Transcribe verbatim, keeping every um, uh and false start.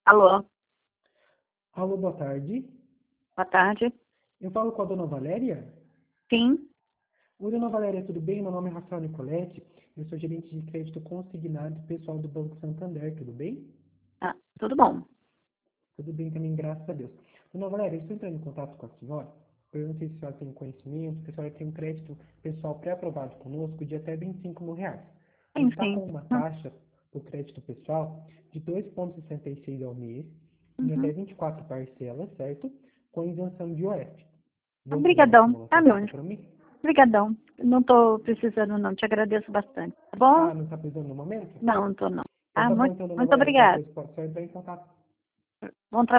Alô, Alô, boa tarde. boa tarde. Eu falo com a dona Valéria? Sim, Oi, dona Valéria, tudo bem? Meu nome é Rafael Nicoletti. Eu sou gerente de crédito consignado pessoal do Banco Santander, tudo bem? ah, tudo bom. Tudo bem também, graças a Deus. Dona Valéria, eu estou entrando em contato com a senhora. Eu não sei se a senhora tem conhecimento, que a senhora tem um crédito pessoal pré-aprovado conosco de até vinte e cinco mil reais. A Sim, gente está com sim. uma Hum, taxa do crédito pessoal de dois vírgula sessenta e seis ao mês, em até Uhum. vinte e quatro parcelas, certo? Com isenção de O F. Vamos fazer uma Obrigadão. Tá simulação bom. rápida para mim? Obrigadão. Não tô precisando, não. Te agradeço bastante. Tá bom? Ah, não está precisando no momento? Não, não tô, não. Então Ah, tá bom muito, então, dona muito Valéria. Qualquer obrigada. coisa pode só entrar em contato. Bom trabalho.